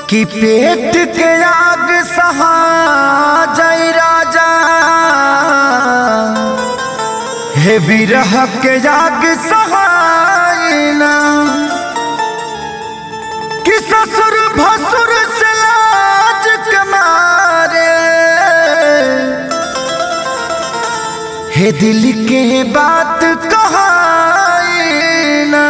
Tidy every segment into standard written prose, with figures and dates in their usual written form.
कि पेट के आग सहा जय राजा हे बिरह के आग सहायना कि ससुर भसुर से लाज कमारे हे दिल के बात कहायना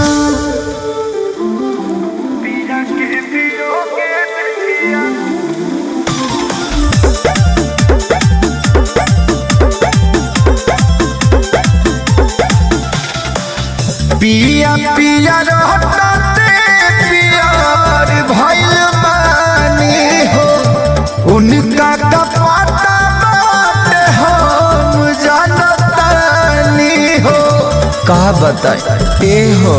पिया पिया रहते प्यार भइल बानी हो उनका कपाता बाटे हम जानतानी हो का बताए ए हो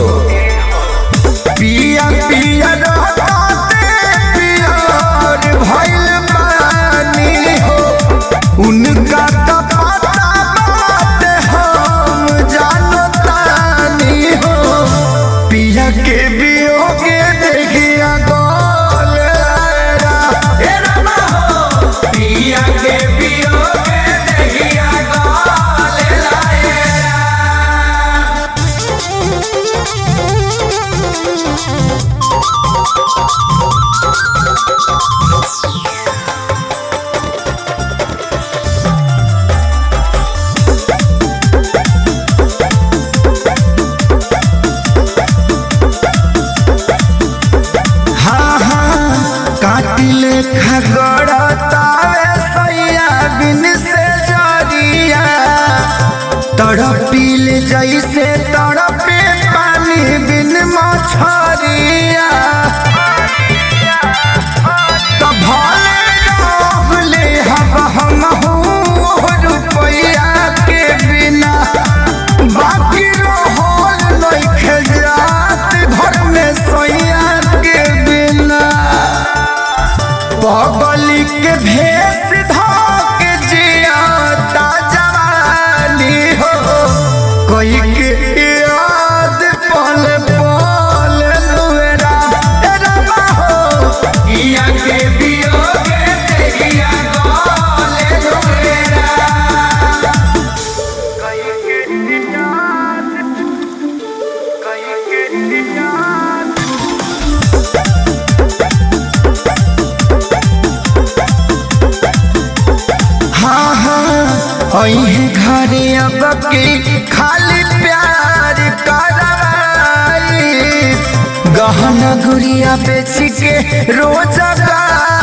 पिया पिया रहते प्यार भइल बानी हो उनका कपाता बाटे हम जानतानी हो पिया के बियोगे देखिया गोल पिया के बियोगे देखिया गोल काटिले खगड़तावे सैया बिन से जरिया तड़पीले जैसे तड़पे पानी बिन मछरिया तो भले रहले हम रुपया के बिना बाकी रहल नइखे जात घर में सैया के बिना बगली के भेष धोके जियाता जवानी हो कोई के याद पल पल नुरा रमा हो इया के बियोगे देखिया गोल नुरा कोई के याद अही घरे अब की खाली प्यार करवाई गहना गुड़िया बेच के रोजगार